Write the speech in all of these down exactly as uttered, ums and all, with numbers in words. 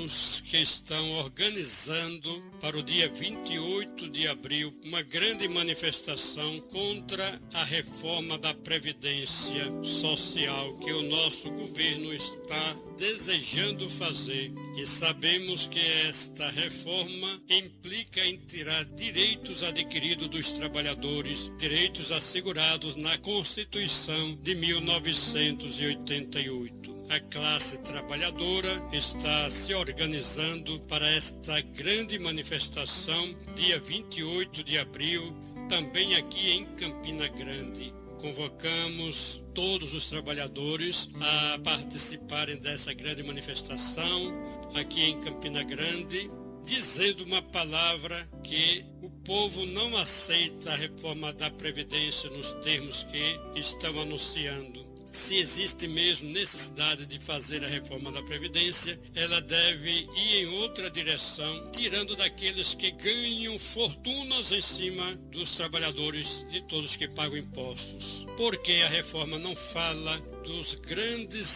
sindicatos que estão organizando para o dia vinte e oito de abril uma grande manifestação contra a reforma da Previdência Social que o nosso governo está desejando fazer. E sabemos que esta reforma implica em tirar direitos adquiridos dos trabalhadores, direitos assegurados na Constituição de mil novecentos e oitenta e oito. A classe trabalhadora está se organizando para esta grande manifestação, dia vinte e oito de abril, também aqui em Campina Grande. Convocamos todos os trabalhadores a participarem dessa grande manifestação aqui em Campina Grande, dizendo uma palavra que o povo não aceita a reforma da Previdência nos termos que estão anunciando. Se existe mesmo necessidade de fazer a reforma da Previdência, ela deve ir em outra direção, tirando daqueles que ganham fortunas em cima dos trabalhadores, de todos que pagam impostos. Porque a reforma não fala dos grandes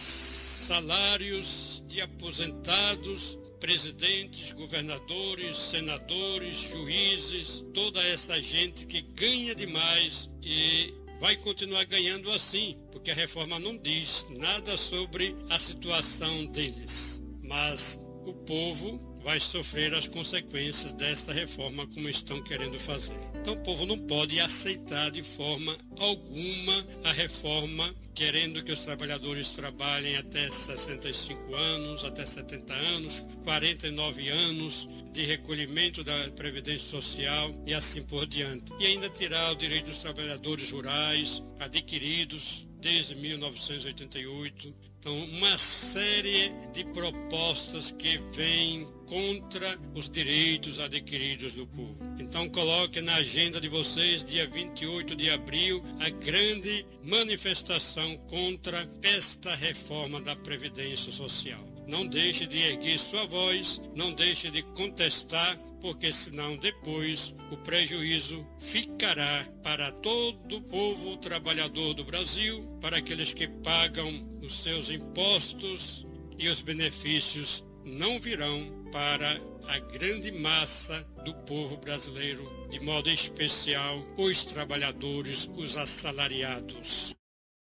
salários de aposentados, presidentes, governadores, senadores, juízes, toda essa gente que ganha demais e vai continuar ganhando assim, porque a reforma não diz nada sobre a situação deles. Mas o povo vai sofrer as consequências dessa reforma como estão querendo fazer. Então o povo não pode aceitar de forma alguma a reforma, querendo que os trabalhadores trabalhem até sessenta e cinco anos, até setenta anos, quarenta e nove anos de recolhimento da Previdência Social e assim por diante. E ainda tirar o direito dos trabalhadores rurais adquiridos desde mil novecentos e oitenta e oito. Então, uma série de propostas que vêm contra os direitos adquiridos do povo. Então, coloque na agenda de vocês, dia vinte e oito de abril, a grande manifestação contra esta reforma da Previdência Social. Não deixe de erguer sua voz, não deixe de contestar, porque senão depois o prejuízo ficará para todo o povo trabalhador do Brasil, para aqueles que pagam os seus impostos, e os benefícios não virão para a grande massa do povo brasileiro, de modo especial os trabalhadores, os assalariados.